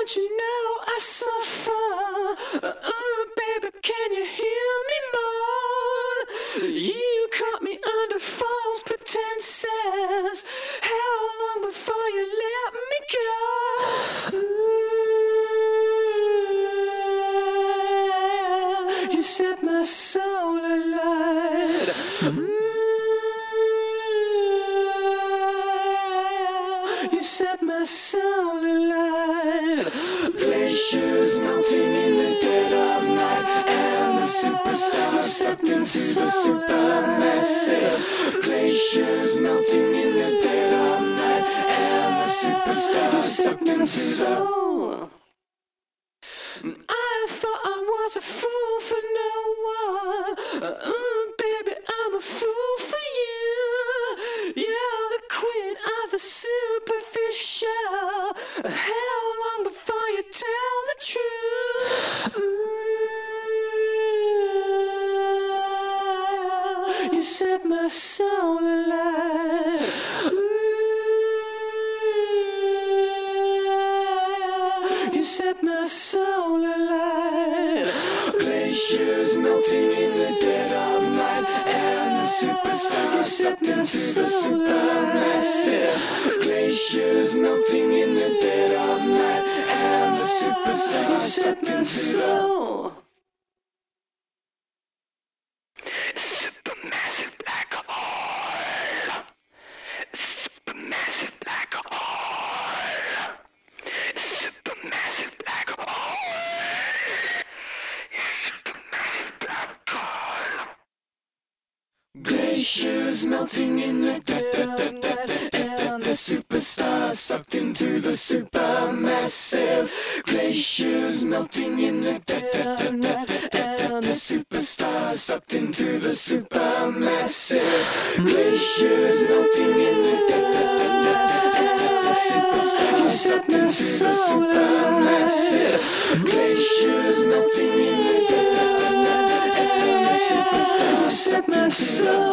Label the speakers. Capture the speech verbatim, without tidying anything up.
Speaker 1: Don't you know I suffer? Uh, baby, can you hear me moan? You caught me under false pretenses. How long before you let me go? Ooh, you set my soul alight. Ooh, you set my soul alight. Glaciers melting in the dead of night, and the superstars sucked into the supermassive. Glaciers melting in the dead of night, and the superstars sucked into the. I thought I was a fool for no one. Uh, baby, I'm a fool for you. You're the queen of the superficial. How long before you tell the truth? Ooh, you set my soul alight. Ooh, you set my soul alight. Glaciers melting in the dead of night, and the superstars sucked into the supermassive. Glaciers melting in the dead of night, and the superstars sucked into the supermassive black hole. Supermassive black hole. Supermassive black hole. Supermassive black hole. Glaciers melting in the dead of night, and the superstars sucked into the supermassive. Glaciers melting in the dead of night, and the superstars sucked into the supermassive. Glaciers melting in the dead of night, and the superstars sucked into the supermassive. Glaciers melting in the dead of night, and the superstars sucked into the